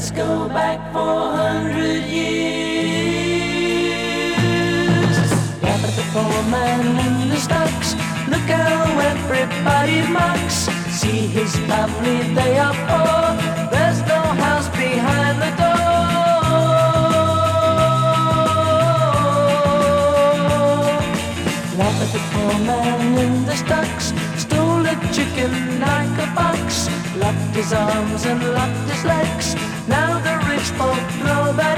Let's go back 400 years. Laugh at the poor man in the stocks. Look how everybody mocks. See his family, they are poor. There's no house behind the door. Laugh at the poor man in the stocks. Stole a chicken like a fox. Locked his arms and locked his legs. Now the rich folk throw that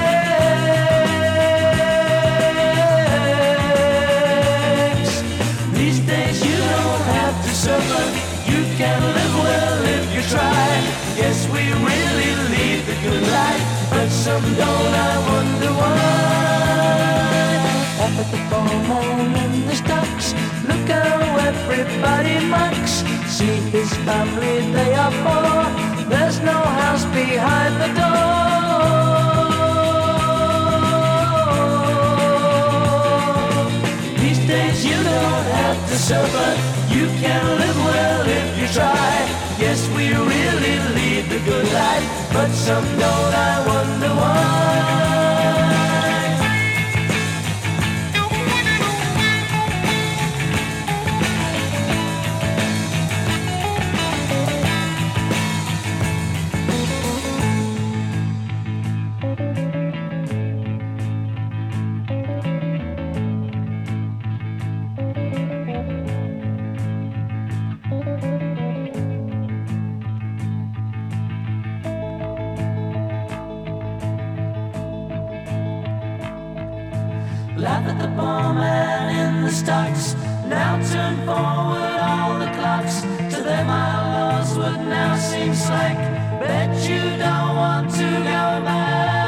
eggs. These days you don't have to suffer. You can live well if you try. Yes, we really lead the good life, but some don't, I wonder why. Up at the poor man in the stocks. Look how everybody mocks. See his family, they are poor. There's no house behind the door. These days you don't have to suffer. You can live well if you try. Yes, we really lead the good life, but some don't, I wonder why. Laugh at the poor man in the stocks. Now turn forward all the clocks. To them our laws would now seem slack. Bet you don't want to go back.